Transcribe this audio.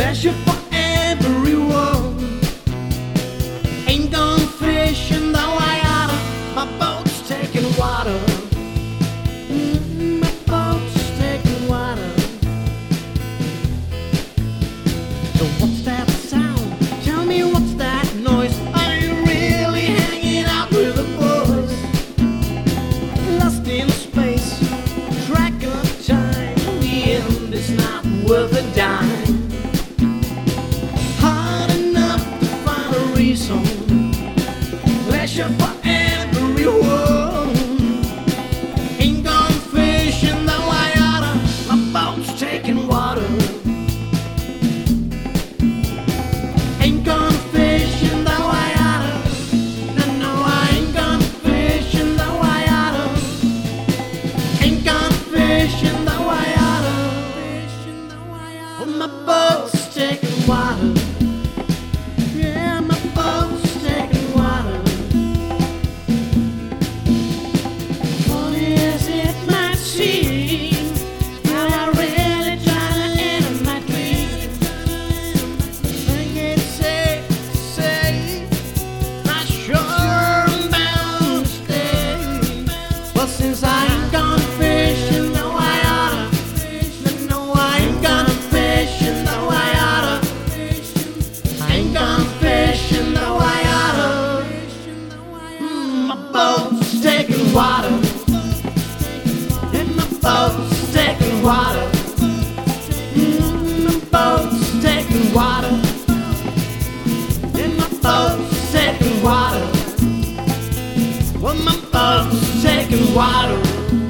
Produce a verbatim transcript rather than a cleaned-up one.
pleasure for everyone. Ain't gone fishing though I oughta. My boat's taking water. Mm, my boat's taking water. So what's that sound? Tell me what's that noise? Are you really hanging out with the boys? Lost in space, track of time. In the end, it's not worth a dime. Hard enough to find a reason. Pleasure for everyone. Ain't gone fishing though I oughta. My boat's taking water. Ain't gone fishing though I oughta. No, no, I ain't gone fishing though I oughta. Ain't gone fishing though I oughta. Well, my boat's taking water. Yeah, my boat's taking water. Funny as it might seem, but I really try to enter my dreams. Think it's safe to say I sure am bound to stay. Well, since I ain't gone fishing, though I oughta. No, I ain't gone fishing, though I oughta. I ain't gone fishing, though I oughta. Mm, my boat's taking water. And my boat's taking water. Mm, my boat's taking water. And my boat's taking water. Well, my boat's taking water.